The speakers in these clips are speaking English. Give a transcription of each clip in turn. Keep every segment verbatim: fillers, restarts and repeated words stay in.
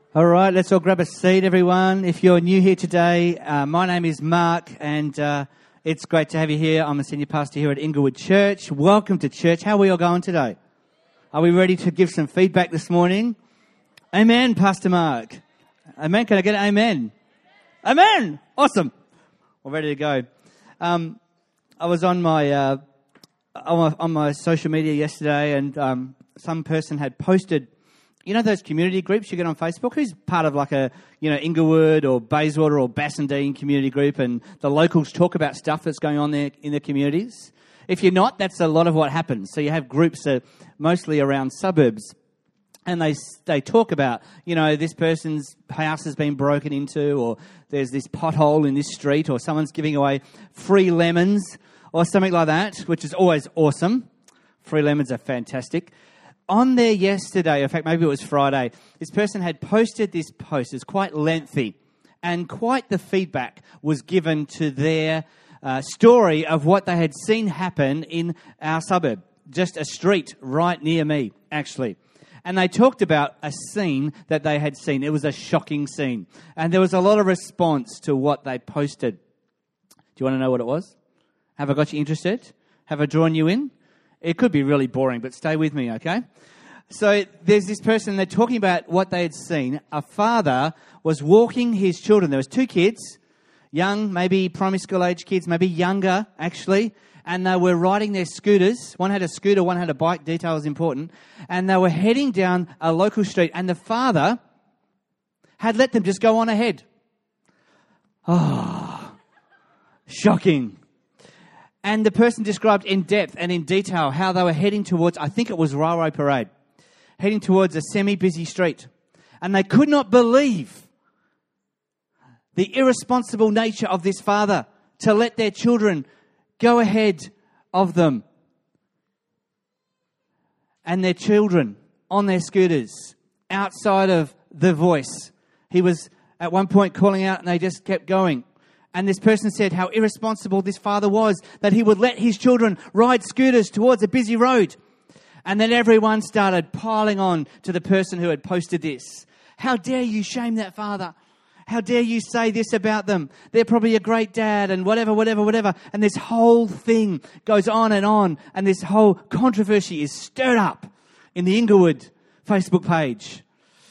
All right, let's all grab a seat, everyone. If you're new here today, uh, my name is Mark, and uh, it's great to have you here. I'm a senior pastor here at Inglewood Church. Welcome to church. How are we all going today? Are we ready to give some feedback this morning? Amen, Pastor Mark. Amen. Can I get an amen? Amen. Awesome. We're ready to go. Um, I was on my, uh, on my on my social media yesterday, and um, some person had posted. You know those community groups you get on Facebook? Who's part of like a, you know, Inglewood or Bayswater or Bassendean community group, and the locals talk about stuff that's going on there in the communities? If you're not, that's a lot of what happens. So you have groups that mostly around suburbs, and they they talk about, you know, this person's house has been broken into, or there's this pothole in this street, or someone's giving away free lemons or something like that, which is always awesome. Free lemons are fantastic. On there yesterday, in fact, maybe it was Friday, this person had posted this post. It's quite lengthy, and quite the feedback was given to their uh, story of what they had seen happen in our suburb, just a street right near me, actually. And they talked about a scene that they had seen. It was a shocking scene, and there was a lot of response to what they posted. Do you want to know what it was? Have I got you interested? Have I drawn you in? It could be really boring, but stay with me, okay? So there's this person, they're talking about what they had seen. A father was walking his children. There was two kids, young, maybe primary school age kids, maybe younger, actually, and they were riding their scooters. One had a scooter, one had a bike. Detail is important. And they were heading down a local street, and the father had let them just go on ahead. Oh, shocking. And the person described in depth and in detail how they were heading towards, I think it was Railway Parade, heading towards a semi-busy street. And they could not believe the irresponsible nature of this father to let their children go ahead of them. And their children on their scooters outside of the voice. He was at one point calling out, and they just kept going. And this person said how irresponsible this father was, that he would let his children ride scooters towards a busy road. And then everyone started piling on to the person who had posted this. How dare you shame that father? How dare you say this about them? They're probably a great dad and whatever, whatever, whatever. And this whole thing goes on and on. And this whole controversy is stirred up in the Inglewood Facebook page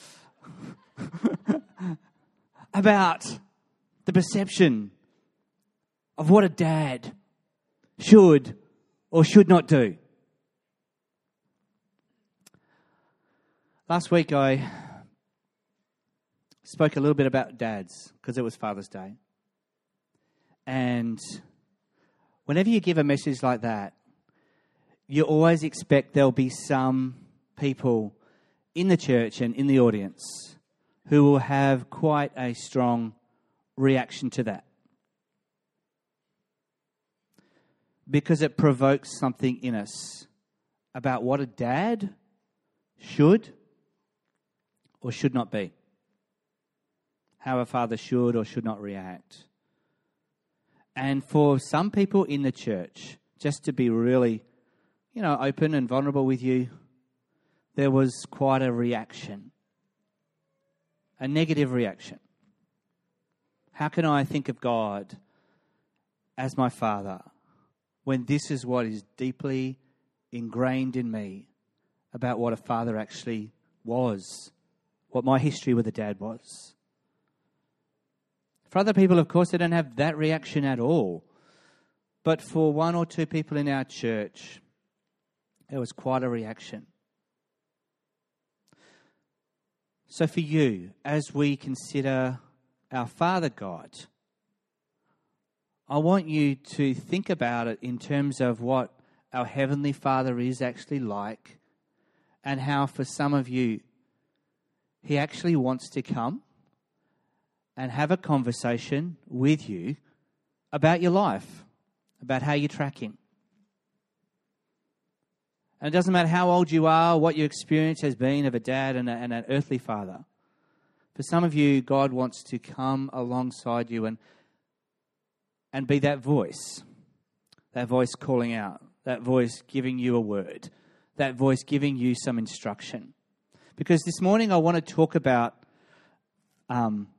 about the perception of what a dad should or should not do. Last week I spoke a little bit about dads because it was Father's Day. And whenever you give a message like that, you always expect there'll be some people in the church and in the audience who will have quite a strong reaction to that, because it provokes something in us about what a dad should or should not be, how a father should or should not react. And for some people in the church, just to be really, you know, open and vulnerable with you, there was quite a reaction, a negative reaction. How can I think of God as my father when this is what is deeply ingrained in me about what a father actually was, what my history with a dad was? For other people, of course, they don't have that reaction at all. But for one or two people in our church, there was quite a reaction. So for you, as we consider our Father God, I want you to think about it in terms of what our Heavenly Father is actually like, and how for some of you, He actually wants to come and have a conversation with you about your life, about how you're tracking. And it doesn't matter how old you are, what your experience has been of a dad and, a, and an earthly father. For some of you, God wants to come alongside you and and be that voice, that voice calling out, that voice giving you a word, that voice giving you some instruction. Because this morning I want to talk about um,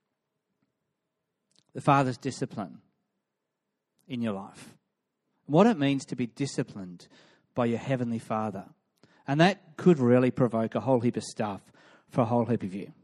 the Father's discipline in your life. What it means to be disciplined by your Heavenly Father. And that could really provoke a whole heap of stuff for a whole heap of you.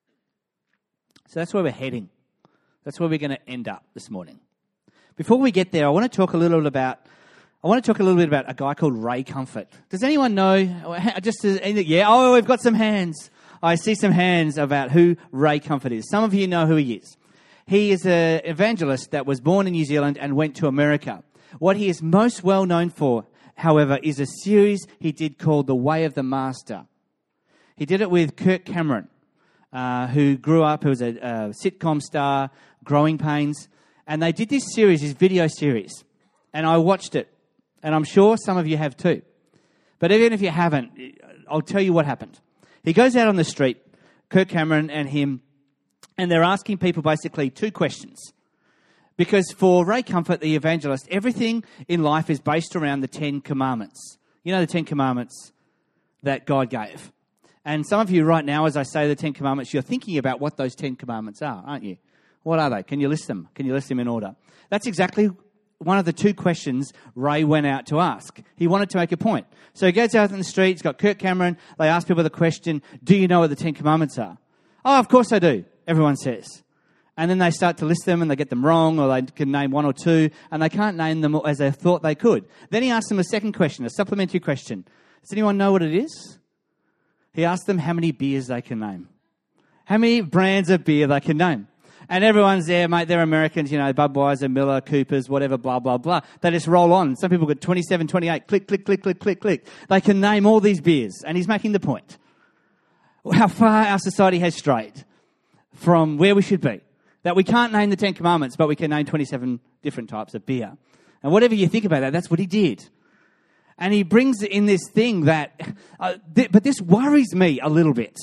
So that's where we're heading. That's where we're going to end up this morning. Before we get there, I want to talk a little bit about I want to talk a little bit about a guy called Ray Comfort. Does anyone know? Just yeah, oh, we've got some hands. I see some hands about who Ray Comfort is. Some of you know who he is. He is an evangelist that was born in New Zealand and went to America. What he is most well known for, however, is a series he did called The Way of the Master. He did it with Kirk Cameron, uh, who grew up, who was a, a sitcom star, Growing Pains. And they did this series, this video series. And I watched it. And I'm sure some of you have too. But even if you haven't, I'll tell you what happened. He goes out on the street, Kirk Cameron and him, and they're asking people basically two questions. Because for Ray Comfort, the evangelist, everything in life is based around the Ten Commandments. You know the Ten Commandments that God gave. And some of you right now, as I say the Ten Commandments, you're thinking about what those Ten Commandments are, aren't you? What are they? Can you list them? Can you list them in order? That's exactly one of the two questions Ray went out to ask. He wanted to make a point. So he goes out in the street, he's got Kirk Cameron, they ask people the question, do you know what the Ten Commandments are? Oh, of course I do, everyone says. And then they start to list them and they get them wrong, or they can name one or two, and they can't name them as they thought they could. Then he asks them a second question, a supplementary question. Does anyone know what it is? He asked them how many beers they can name. How many brands of beer they can name. And everyone's there, mate, they're Americans, you know, Budweiser, Miller, Coopers, whatever, blah, blah, blah. They just roll on. Some people got twenty-seven, twenty-eight, click, click, click, click, click, click. They can name all these beers. And he's making the point. How far our society has strayed from where we should be. That we can't name the Ten Commandments, but we can name twenty-seven different types of beer. And whatever you think about that, that's what he did. And he brings in this thing that, uh, th- but this worries me a little bit.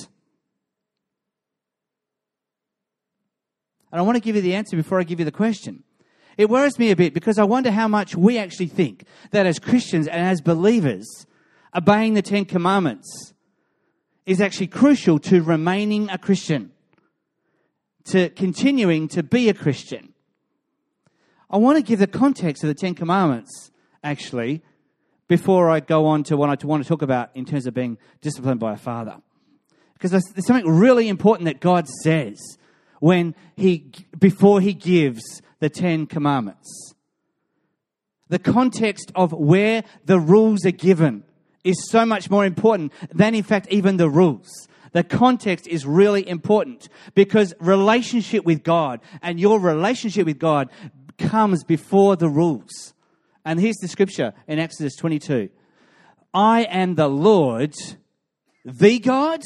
And I want to give you the answer before I give you the question. It worries me a bit because I wonder how much we actually think that as Christians and as believers, obeying the Ten Commandments is actually crucial to remaining a Christian, to continuing to be a Christian. I want to give the context of the Ten Commandments, actually, before I go on to what I want to talk about in terms of being disciplined by a father. Because there's something really important that God says when he, before he gives the Ten Commandments. The context of where the rules are given is so much more important than, in fact, even the rules. The context is really important because relationship with God and your relationship with God comes before the rules. And here's the scripture in Exodus twenty-two. I am the Lord, the God?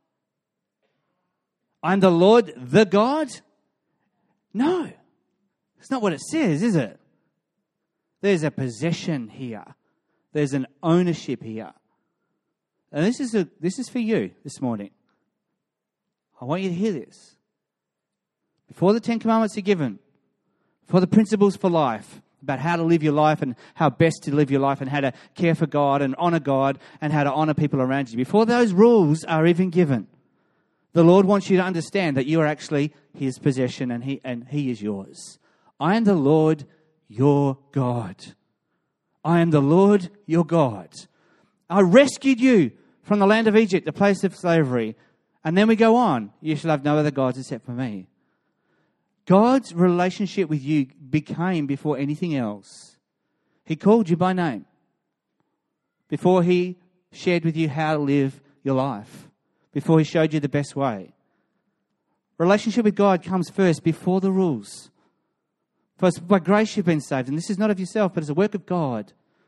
I'm the Lord, the God? No. That's not what it says, is it? There's a possession here. There's an ownership here. And this is a, this is for you this morning. I want you to hear this. Before the Ten Commandments are given, for the principles for life, about how to live your life and how best to live your life and how to care for God and honor God and how to honor people around you. Before those rules are even given, the Lord wants you to understand that you are actually his possession and he, and he is yours. I am the Lord your God. I am the Lord your God. I rescued you from the land of Egypt, the place of slavery. And then we go on. You shall have no other gods except for me. God's relationship with you became before anything else. He called you by name before he shared with you how to live your life, before he showed you the best way. Relationship with God comes first before the rules. For by grace you've been saved, and this is not of yourself, but it's a work of God.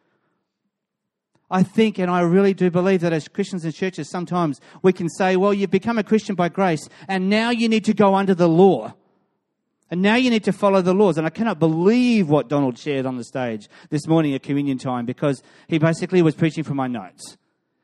I think, and I really do believe that as Christians and churches, sometimes we can say, well, you've become a Christian by grace, and now you need to go under the law. And now you need to follow the laws. And I cannot believe what Donald shared on the stage this morning at communion time, because he basically was preaching from my notes.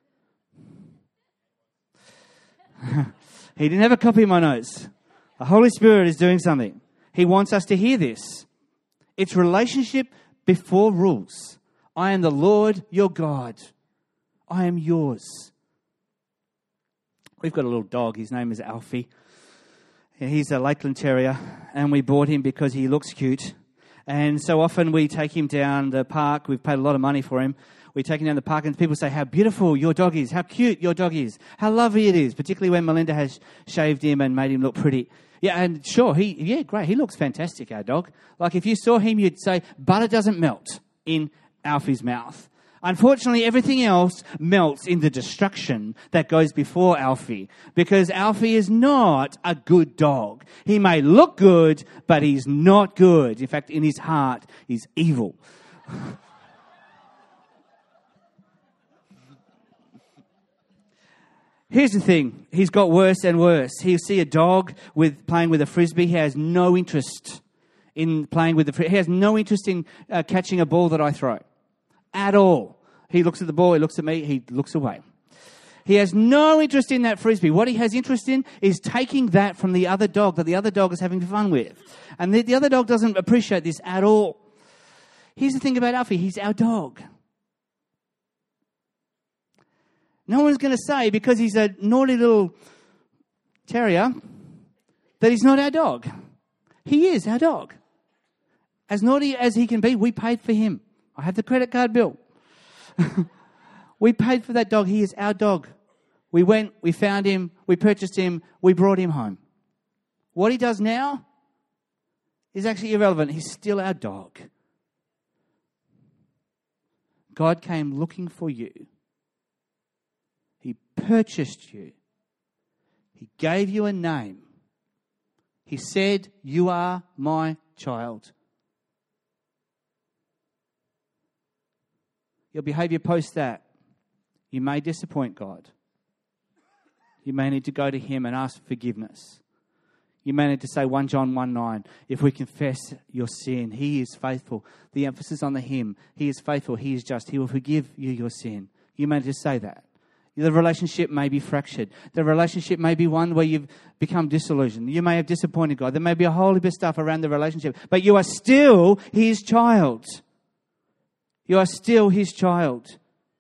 He didn't have a copy of my notes. The Holy Spirit is doing something. He wants us to hear this. It's relationship before rules. I am the Lord your God. I am yours. We've got a little dog. His name is Alfie. He's a Lakeland Terrier, and we bought him because he looks cute. And so often we take him down the park. We've paid a lot of money for him. We take him down the park and people say, how beautiful your dog is, how cute your dog is, how lovely it is, particularly when Melinda has shaved him and made him look pretty. Yeah, and sure, he yeah, great. He looks fantastic, our dog. Like if you saw him, you'd say, butter doesn't melt in Alfie's mouth. Unfortunately, everything else melts in the destruction that goes before Alfie, because Alfie is not a good dog. He may look good, but he's not good. In fact, in his heart, he's evil. Here's the thing. He's got worse and worse. He'll see a dog with playing with a frisbee. He has no interest in playing with the frisbee. He has no interest in uh, catching a ball that I throw. At all. He looks at the ball, he looks at me, he looks away. He has no interest in that frisbee. What he has interest in is taking that from the other dog that the other dog is having fun with. And the, the other dog doesn't appreciate this at all. Here's the thing about Alfie, he's our dog. No one's going to say, because he's a naughty little terrier, that he's not our dog. He is our dog. As naughty as he can be, we paid for him. I have the credit card bill. We paid for that dog. He is our dog. We went, we found him, we purchased him, we brought him home. What he does now is actually irrelevant. He's still our dog. God came looking for you. He purchased you. He gave you a name. He said, you are my child. Your behavior post that, you may disappoint God. You may need to go to him and ask forgiveness. You may need to say First John one nine, if we confess your sin, he is faithful. The emphasis on the him. He is faithful, he is just. He will forgive you your sin. You may just say that. The relationship may be fractured. The relationship may be one where you've become disillusioned. You may have disappointed God. There may be a whole heap of stuff around the relationship. But you are still his child. You are still his child.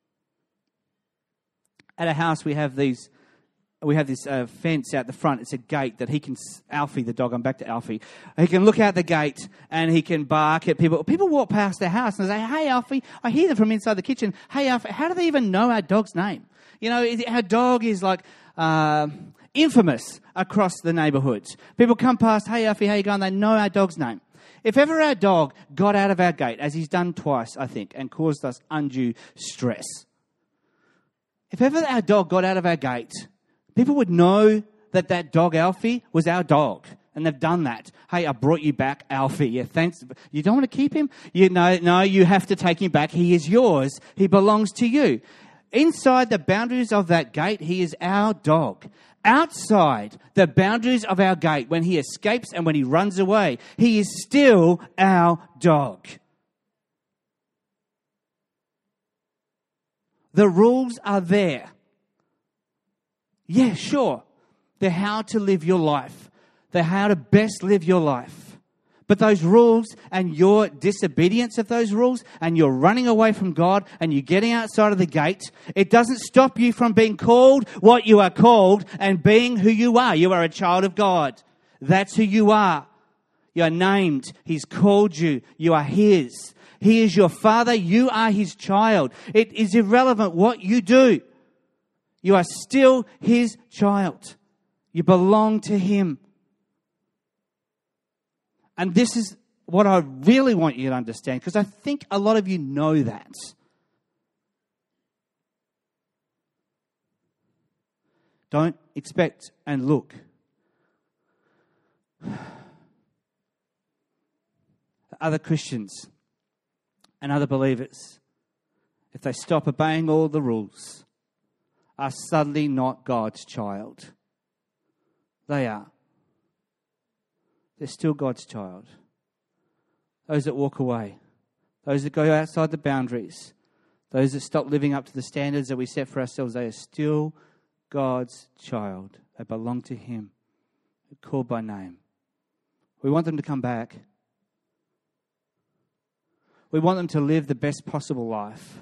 At a house, we have these, we have this uh, fence out the front. It's a gate that he can, Alfie, the dog, I'm back to Alfie. He can look out the gate and he can bark at people. People walk past their house and they say, hey, Alfie. I hear them from inside the kitchen. Hey, Alfie, how do they even know our dog's name? You know, our dog is like uh, infamous across the neighbourhoods. People come past, hey, Alfie, how you going? They know our dog's name. If ever our dog got out of our gate, as he's done twice, I think, and caused us undue stress, if ever our dog got out of our gate, people would know that that dog, Alfie, was our dog. And they've done that. Hey, I brought you back, Alfie. Yeah, thanks. You don't want to keep him? You know, no, you have to take him back. He is yours. He belongs to you. Inside the boundaries of that gate, he is our dog. Outside the boundaries of our gate, when he escapes and when he runs away, he is still our dog. The rules are there. Yeah, sure. They're how to live your life. They're how to best live your life. But those rules and your disobedience of those rules and you're running away from God and you're getting outside of the gate, it doesn't stop you from being called what you are called and being who you are. You are a child of God. That's who you are. You are named. He's called you. You are his. He is your father. You are his child. It is irrelevant what you do. You are still his child. You belong to him. And this is what I really want you to understand, because I think a lot of you know that. Don't expect and look. Other Christians and other believers, if they stop obeying all the rules, are suddenly not God's child. They are. They're still God's child. Those that walk away, those that go outside the boundaries, those that stop living up to the standards that we set for ourselves, they are still God's child. They belong to him. They're called by name. We want them to come back. We want them to live the best possible life.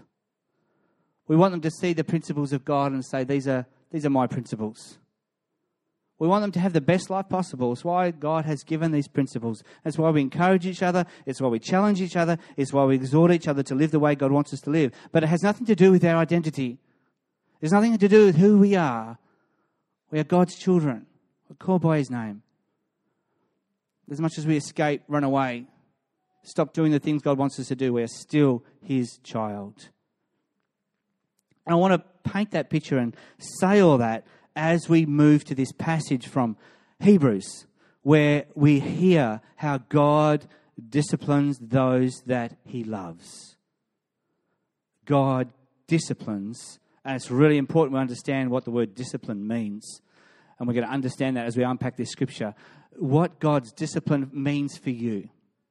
We want them to see the principles of God and say, these are, these are my principles. We want them to have the best life possible. It's why God has given these principles. That's why we encourage each other. It's why we challenge each other. It's why we exhort each other to live the way God wants us to live. But it has nothing to do with our identity. There's nothing to do with who we are. We are God's children. We're called by His name. As much as we escape, run away, stop doing the things God wants us to do, we are still His child. And I want to paint that picture and say all that as we move to this passage from Hebrews, where we hear how God disciplines those that He loves. God disciplines, and it's really important we understand what the word discipline means. And we're going to understand that as we unpack this scripture, what God's discipline means for you.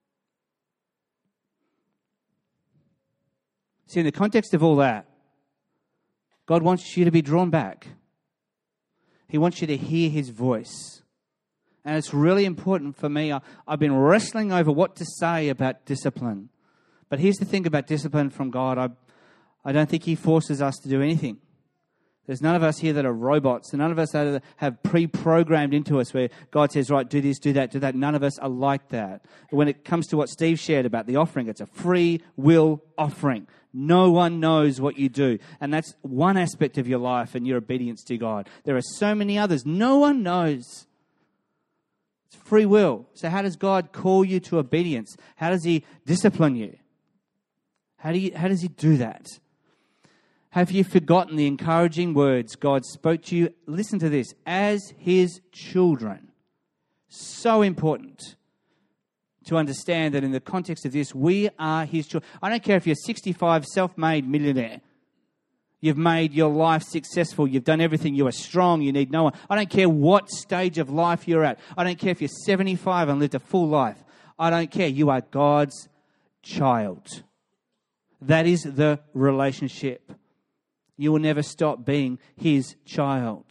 See, in the context of all that, God wants you to be drawn back. He wants you to hear His voice. And it's really important for me. I, I've been wrestling over what to say about discipline. But here's the thing about discipline from God. I, I don't think He forces us to do anything. There's none of us here that are robots. And none of us that have pre-programmed into us where God says, right, do this, do that, do that. None of us are like that. When it comes to what Steve shared about the offering, it's a free will offering. No one knows what you do. And that's one aspect of your life and your obedience to God. There are so many others. No one knows. It's free will. So how does God call you to obedience? How does He discipline you? How do you, how does He do that? Have you forgotten the encouraging words God spoke to you? Listen to this. As His children. So important to understand that in the context of this, we are His children. I don't care if you're sixty-five, self-made millionaire. You've made your life successful. You've done everything. You are strong. You need no one. I don't care what stage of life you're at. I don't care if you're seventy-five and lived a full life. I don't care. You are God's child. That is the relationship. You will never stop being His child.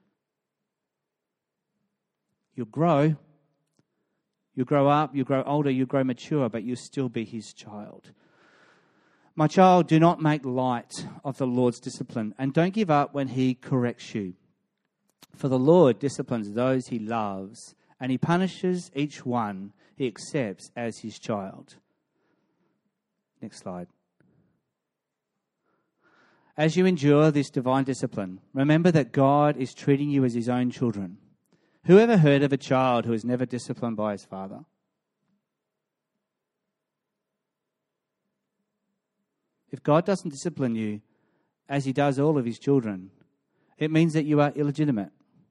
You'll grow. You'll grow up, you'll grow older, you'll grow mature, but you'll still be His child. My child, do not make light of the Lord's discipline, and don't give up when He corrects you. For the Lord disciplines those He loves, and He punishes each one He accepts as His child. Next slide. As you endure this divine discipline, remember that God is treating you as His own children. Who ever heard of a child who is never disciplined by his father? If God doesn't discipline you as He does all of His children, it means that you are illegitimate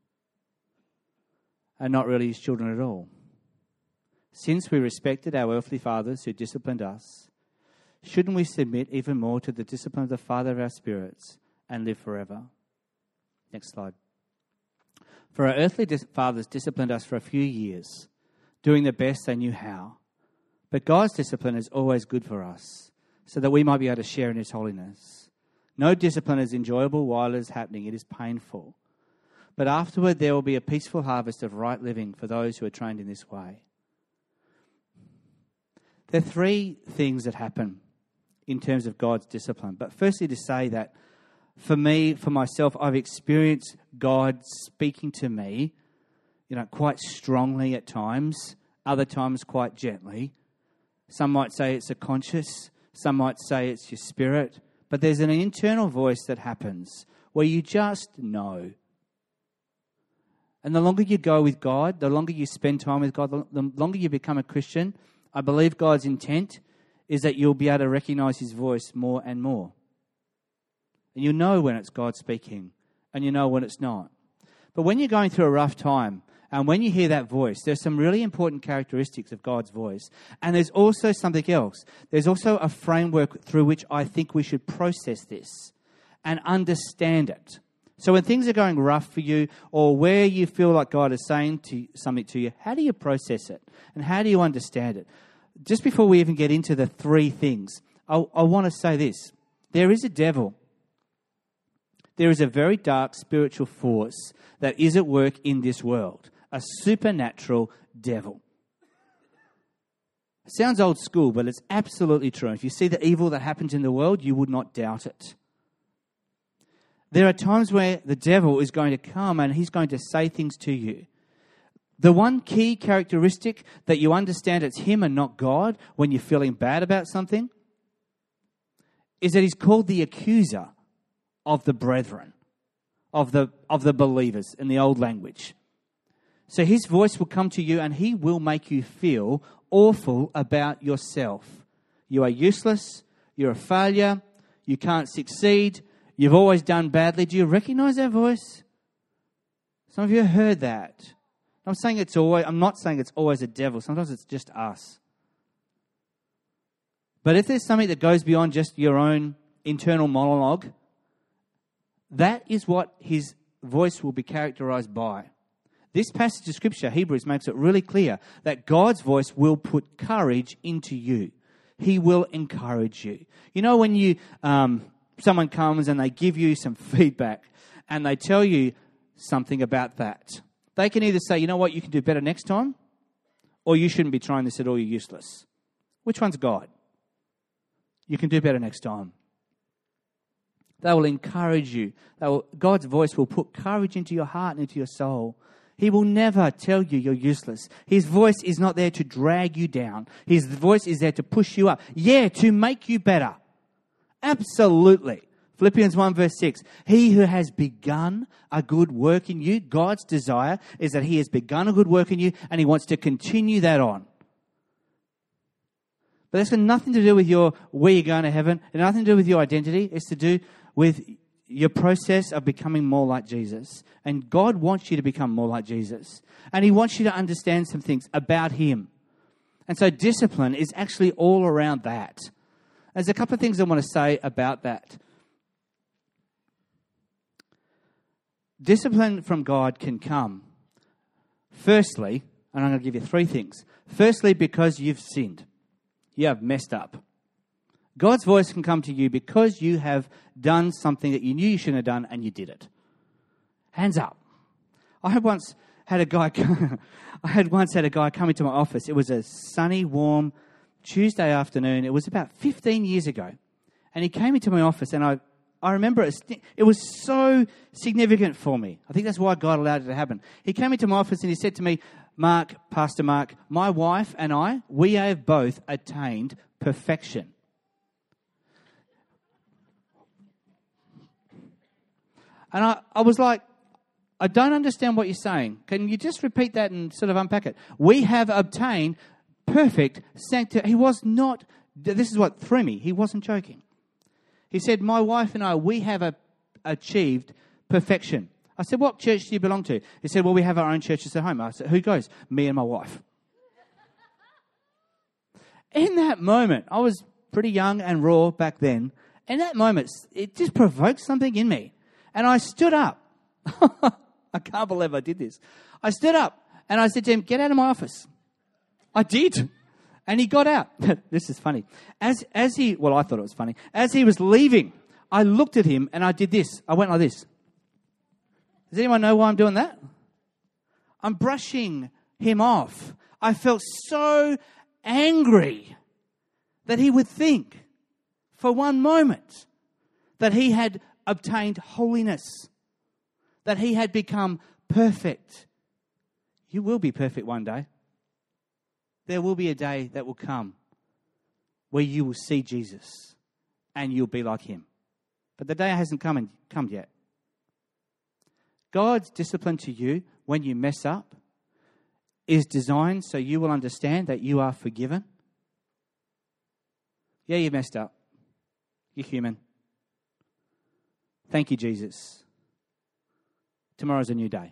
and not really His children at all. Since we respected our earthly fathers who disciplined us, shouldn't we submit even more to the discipline of the Father of our spirits and live forever? Next slide. For our earthly dis- fathers disciplined us for a few years, doing the best they knew how. But God's discipline is always good for us, so that we might be able to share in His holiness. No discipline is enjoyable while it is happening. It is painful. But afterward there will be a peaceful harvest of right living for those who are trained in this way. There are three things that happen in terms of God's discipline. But firstly, to say that for me, for myself, I've experienced God speaking to me, you know, quite strongly at times, other times quite gently. Some might say it's a conscious, some might say it's your spirit, but there's an internal voice that happens where you just know. And the longer you go with God, the longer you spend time with God, the longer you become a Christian, I believe God's intent is that you'll be able to recognize His voice more and more. And you know when it's God speaking, and you know when it's not. But when you're going through a rough time, and when you hear that voice, there's some really important characteristics of God's voice. And there's also something else. There's also a framework through which I think we should process this and understand it. So when things are going rough for you, or where you feel like God is saying to, something to you, how do you process it? And how do you understand it? Just before we even get into the three things, I, I want to say this. There is a devil. There is a very dark spiritual force that is at work in this world, a supernatural devil. It sounds old school, but it's absolutely true. If you see the evil that happens in the world, you would not doubt it. There are times where the devil is going to come and he's going to say things to you. The one key characteristic that you understand it's him and not God when you're feeling bad about something is that he's called the accuser of the brethren, of the of the believers in the old language. So his voice will come to you and he will make you feel awful about yourself. You are useless, you're a failure, you can't succeed, you've always done badly. Do you recognize that voice? Some of you have heard that. I'm saying it's always I'm not saying it's always a devil. Sometimes it's just us. But if there's something that goes beyond just your own internal monologue, that is what his voice will be characterized by. This passage of Scripture, Hebrews, makes it really clear that God's voice will put courage into you. He will encourage you. You know when you um, someone comes and they give you some feedback and they tell you something about that. They can either say, you know what, you can do better next time, or you shouldn't be trying this at all, you're useless. Which one's God? You can do better next time. They will encourage you. They will, God's voice will put courage into your heart and into your soul. He will never tell you you're useless. His voice is not there to drag you down. His voice is there to push you up. Yeah, to make you better. Absolutely. Philippians one verse six. He who has begun a good work in you, God's desire is that he has begun a good work in you and he wants to continue that on. But that's got nothing to do with your where you're going to heaven. It's nothing to do with your identity. It's to do with your process of becoming more like Jesus. And God wants you to become more like Jesus. And he wants you to understand some things about him. And so discipline is actually all around that. There's a couple of things I want to say about that. Discipline from God can come, firstly, and I'm going to give you three things. Firstly, because you've sinned. You have messed up. God's voice can come to you because you have done something that you knew you shouldn't have done and you did it. Hands up. I had once had a guy I had once had a guy come into my office. It was a sunny, warm Tuesday afternoon. It was about fifteen years ago. And he came into my office and I I remember it, it was so significant for me. I think that's why God allowed it to happen. He came into my office and he said to me, Mark, Pastor Mark, my wife and I, we have both attained perfection. And I, I was like, I don't understand what you're saying. Can you just repeat that and sort of unpack it? We have obtained perfect sanctity. He was not, this is what threw me. He wasn't joking. He said, my wife and I, we have a, achieved perfection. I said, what church do you belong to? He said, well, we have our own churches at home. I said, who goes? Me and my wife. In that moment, I was pretty young and raw back then. In that moment, it just provoked something in me. And I stood up. I can't believe I did this. I stood up and I said to him, get out of my office. I did. And he got out. This is funny. As as he, well, I thought it was funny. As he was leaving, I looked at him and I did this. I went like this. Does anyone know why I'm doing that? I'm brushing him off. I felt so angry that he would think for one moment that he had obtained holiness, that he had become perfect. You will be perfect one day. There will be a day that will come where you will see Jesus and you'll be like him. But the day hasn't come, and, come yet. God's discipline to you when you mess up is designed so you will understand that you are forgiven. Yeah, you messed up. You're human. Thank you, Jesus. Tomorrow's a new day.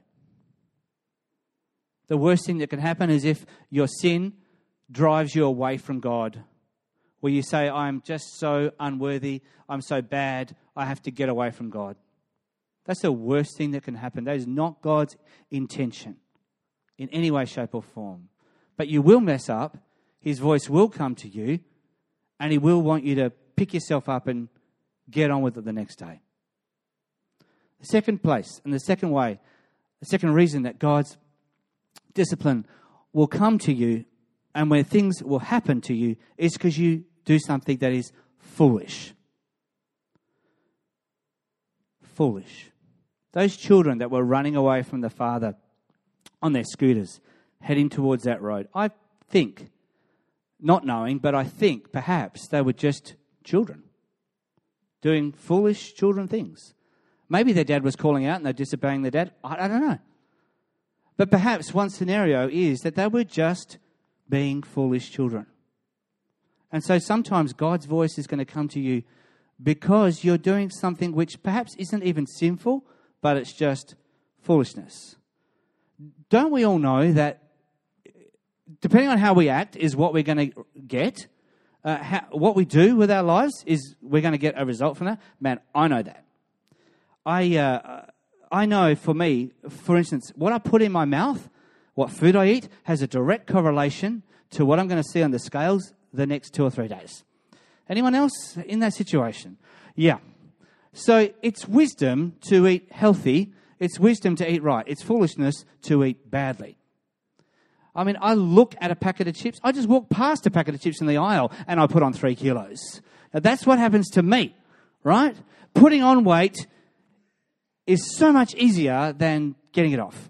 The worst thing that can happen is if your sin drives you away from God, where you say, I'm just so unworthy, I'm so bad, I have to get away from God. That's the worst thing that can happen. That is not God's intention in any way, shape or form. But you will mess up, his voice will come to you, and he will want you to pick yourself up and get on with it the next day. The second place, and the second way, the second reason that God's discipline will come to you and where things will happen to you is because you do something that is foolish. foolish. Those children that were running away from the father on their scooters, heading towards that road. I think, not knowing, but I think perhaps they were just children doing foolish children things. Maybe their dad was calling out and they're disobeying their dad. I, I don't know. But perhaps one scenario is that they were just being foolish children. And so sometimes God's voice is going to come to you because you're doing something which perhaps isn't even sinful, but it's just foolishness. Don't we all know that depending on how we act is what we're going to get? Uh, how, what we do with our lives is we're going to get a result from that? Man, I know that. I uh, I know for me, for instance, what I put in my mouth, what food I eat, has a direct correlation to what I'm going to see on the scales the next two or three days. Anyone else in that situation? Yeah. So it's wisdom to eat healthy. It's wisdom to eat right. It's foolishness to eat badly. I mean, I look at a packet of chips. I just walk past a packet of chips in the aisle and I put on three kilos. Now, that's what happens to me, right? Putting on weight is so much easier than getting it off.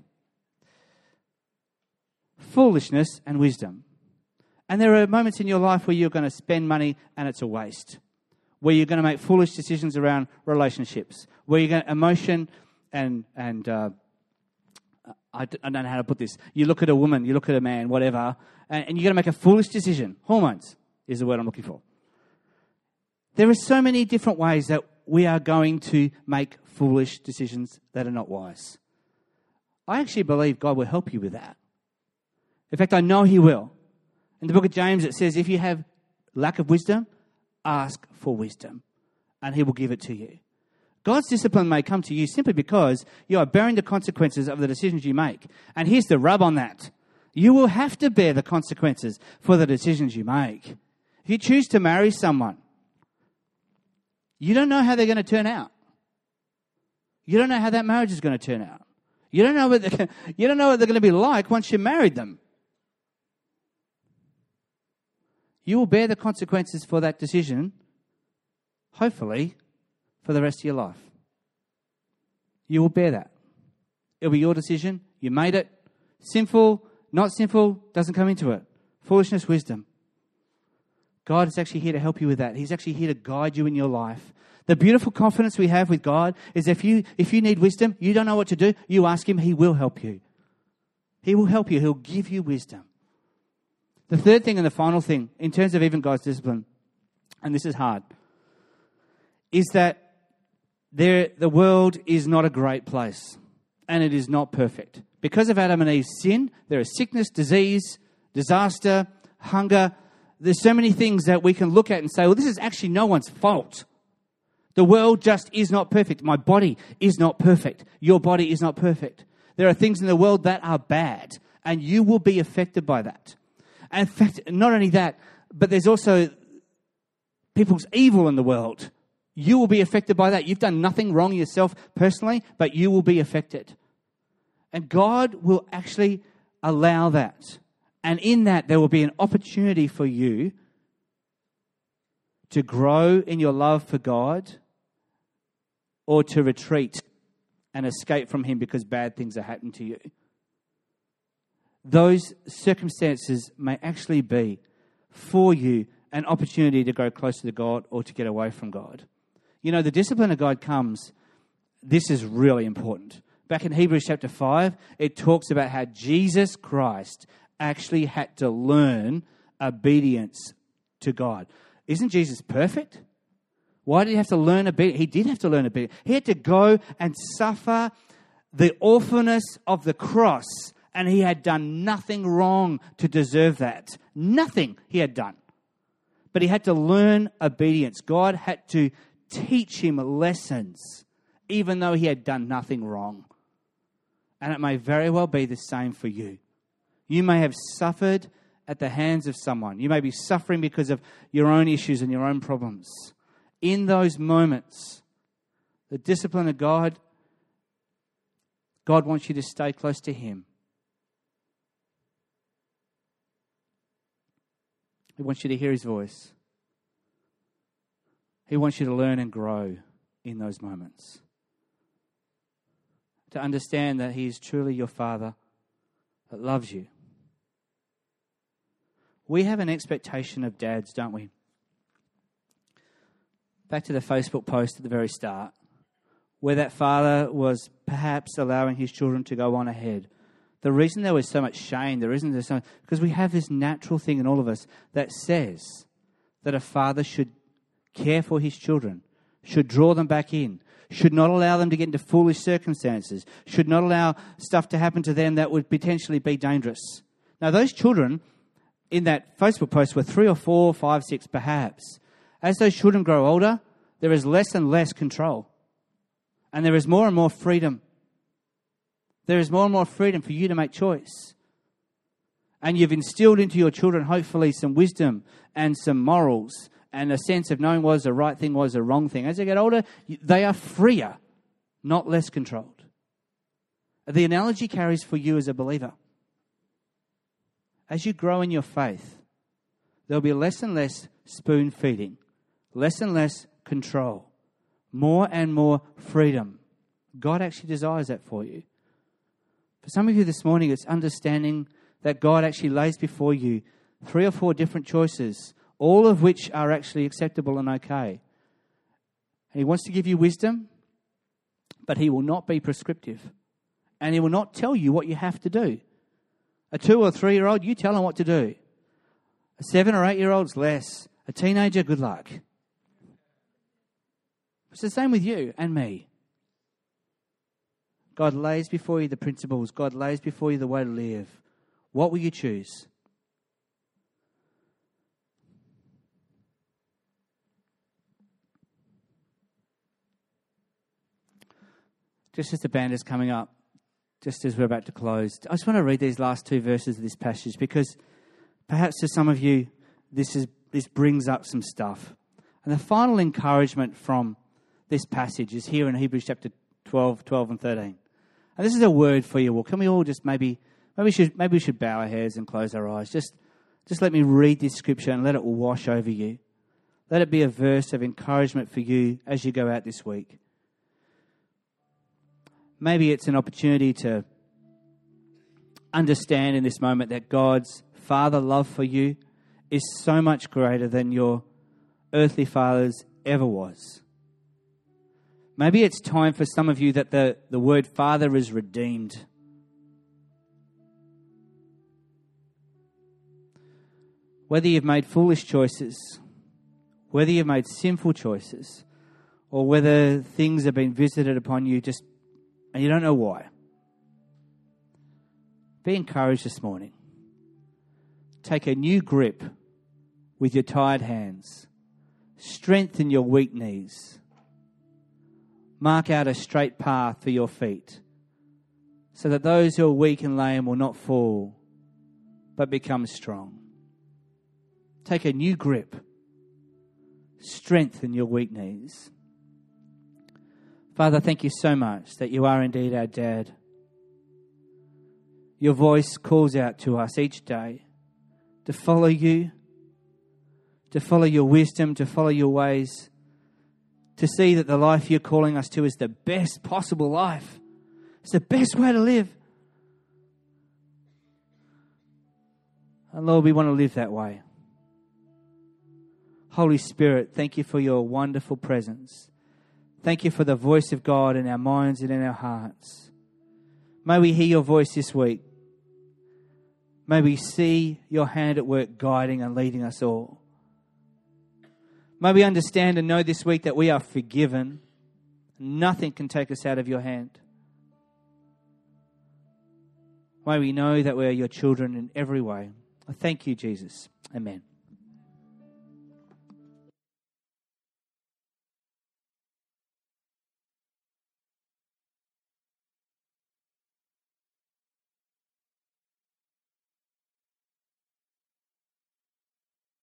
Foolishness and wisdom. And there are moments in your life where you're going to spend money and it's a waste. Where you're going to make foolish decisions around relationships. Where you're going to emotion and, and uh, I, I don't know how to put this. You look at a woman, you look at a man, whatever, and, and you're going to make a foolish decision. Hormones is the word I'm looking for. There are so many different ways that we are going to make foolish decisions that are not wise. I actually believe God will help you with that. In fact, I know He will. In the book of James, it says, if you have lack of wisdom, ask for wisdom, and He will give it to you. God's discipline may come to you simply because you are bearing the consequences of the decisions you make. And here's the rub on that. You will have to bear the consequences for the decisions you make. If you choose to marry someone, you don't know how they're going to turn out. You don't know how that marriage is going to turn out. You don't know what they're, you don't know what they're going to be like once you married them. You will bear the consequences for that decision, hopefully, for the rest of your life. You will bear that. It'll be your decision. You made it. Sinful, not sinful, doesn't come into it. Foolishness, wisdom. God is actually here to help you with that. He's actually here to guide you in your life. The beautiful confidence we have with God is if you if you need wisdom, you don't know what to do, you ask Him, He will help you. He will help you. He'll give you wisdom. The third thing and the final thing, in terms of even God's discipline, and this is hard, is that there, the world is not a great place, and it is not perfect. Because of Adam and Eve's sin, there is sickness, disease, disaster, hunger. There's so many things that we can look at and say, well, this is actually no one's fault. The world just is not perfect. My body is not perfect. Your body is not perfect. There are things in the world that are bad, and you will be affected by that. And in fact, not only that, but there's also people's evil in the world. You will be affected by that. You've done nothing wrong yourself personally, but you will be affected. And God will actually allow that. And in that, there will be an opportunity for you to grow in your love for God or to retreat and escape from Him because bad things are happening to you. Those circumstances may actually be for you an opportunity to go closer to God or to get away from God. You know, the discipline of God comes, this is really important. Back in Hebrews chapter five, it talks about how Jesus Christ actually had to learn obedience to God. Isn't Jesus perfect? Why did He have to learn obedience? He did have to learn obedience. He had to go and suffer the awfulness of the cross, and He had done nothing wrong to deserve that. Nothing He had done. But He had to learn obedience. God had to teach Him lessons, even though He had done nothing wrong. And it may very well be the same for you. You may have suffered at the hands of someone. You may be suffering because of your own issues and your own problems. In those moments, the discipline of God, God wants you to stay close to Him. He wants you to hear His voice. He wants you to learn and grow in those moments. to understand that He is truly your Father that loves you. We have an expectation of dads, don't we? Back to the Facebook post at the very start, where that father was perhaps allowing his children to go on ahead. The reason there was so much shame, the reason there's so much, because we have this natural thing in all of us that says that a father should care for his children, should draw them back in, should not allow them to get into foolish circumstances, should not allow stuff to happen to them that would potentially be dangerous. Now, those children in that Facebook post were three or four, five, six perhaps. As those children grow older, there is less and less control. And there is more and more freedom. There is more and more freedom for you to make choice. And you've instilled into your children, hopefully, some wisdom and some morals and a sense of knowing what is the right thing, what is the wrong thing. As they get older, they are freer, not less controlled. The analogy carries for you as a believer. As you grow in your faith, there'll be less and less spoon feeding, less and less control, more and more freedom. God actually desires that for you. For some of you this morning, it's understanding that God actually lays before you three or four different choices, all of which are actually acceptable and okay. And He wants to give you wisdom, but He will not be prescriptive. And He will not tell you what you have to do. A two or three-year-old, you tell them what to do. A seven or eight-year-old's less. A teenager, good luck. It's the same with you and me. God lays before you the principles. God lays before you the way to live. What will you choose? Just as the band is coming up, just as we're about to close, I just want to read these last two verses of this passage because perhaps to some of you, this is this brings up some stuff. And the final encouragement from this passage is here in Hebrews chapter twelve, twelve and thirteen. And this is a word for you. Well, can we all just maybe, maybe we should, maybe we should bow our heads and close our eyes. Just, just let me read this scripture and let it wash over you. Let it be a verse of encouragement for you as you go out this week. Maybe it's an opportunity to understand in this moment that God's Father love for you is so much greater than your earthly father's ever was. Maybe it's time for some of you that the, the word Father is redeemed. Whether you've made foolish choices, whether you've made sinful choices, or whether things have been visited upon you just and you don't know why. Be encouraged this morning. Take a new grip with your tired hands. Strengthen your weak knees. Mark out a straight path for your feet so that those who are weak and lame will not fall but become strong. Take a new grip. Strengthen your weak knees. Father, thank you so much that you are indeed our dad. Your voice calls out to us each day to follow you, to follow your wisdom, to follow your ways, to see that the life you're calling us to is the best possible life. It's the best way to live. And Lord, we want to live that way. Holy Spirit, thank you for your wonderful presence. Thank you for the voice of God in our minds and in our hearts. May we hear your voice this week. May we see your hand at work guiding and leading us all. May we understand and know this week that we are forgiven. Nothing can take us out of your hand. May we know that we are your children in every way. I thank you, Jesus. Amen.